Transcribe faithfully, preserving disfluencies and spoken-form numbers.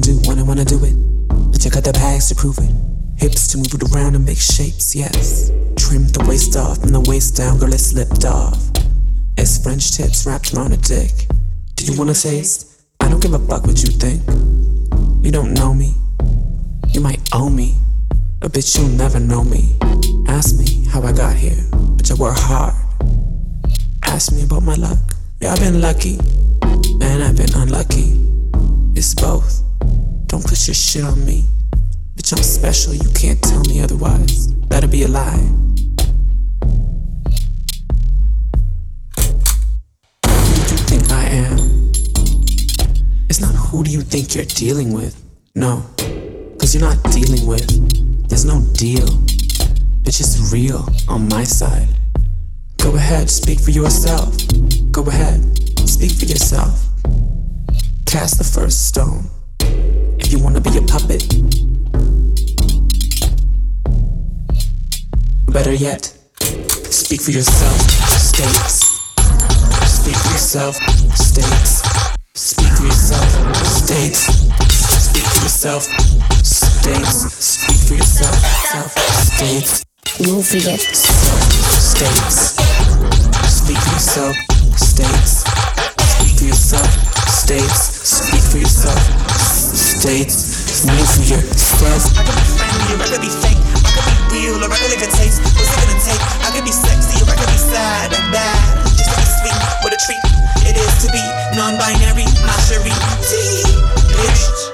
do when I wanna do it. But you got the bags to prove it. Hips to move it around and make shapes, yes. Trim the waist off and the waist down, girl, it slipped off. It's French tips wrapped around a dick. Do you wanna taste? I don't give a fuck what you think. You don't know me. You might owe me. A bitch, you'll never know me. Ask me how I got here, bitch, I work hard. Ask me about my luck. Yeah, I've been lucky, and I've been unlucky. It's both. Don't push your shit on me. Bitch, I'm special, you can't tell me otherwise. That'll be a lie. Who do you think I am? It's not who do you think you're dealing with. No, cause you're not dealing with. There's no deal. Bitch, it's real on my side. Go ahead, speak for yourself. Go ahead, speak for yourself. Cast the first stone. If you wanna be a puppet. Better yet, speak for yourself, states. Speak for yourself, states. Speak for yourself, states. Speak for yourself, states. Speak for yourself, self, states. Move for your states. Speak for yourself, states. Speak for yourself, states. Speak for yourself, states. Move for yourself. I could be friendly or I could be fake. I could be real or I could live a taste. What's it gonna take? I could be sexy or I could be sad and bad. Just like a sweet, what a treat it is to be non-binary, not Cherie. Bitch.